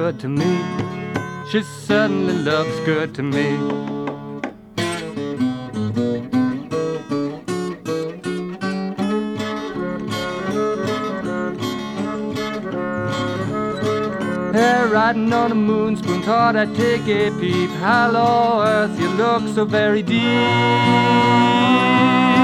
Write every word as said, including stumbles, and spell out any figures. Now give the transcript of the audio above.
good to me. She certainly looks good to me. Here riding on a moon spoon, thought I'd take a peep. Hello Earth, you look so very deep.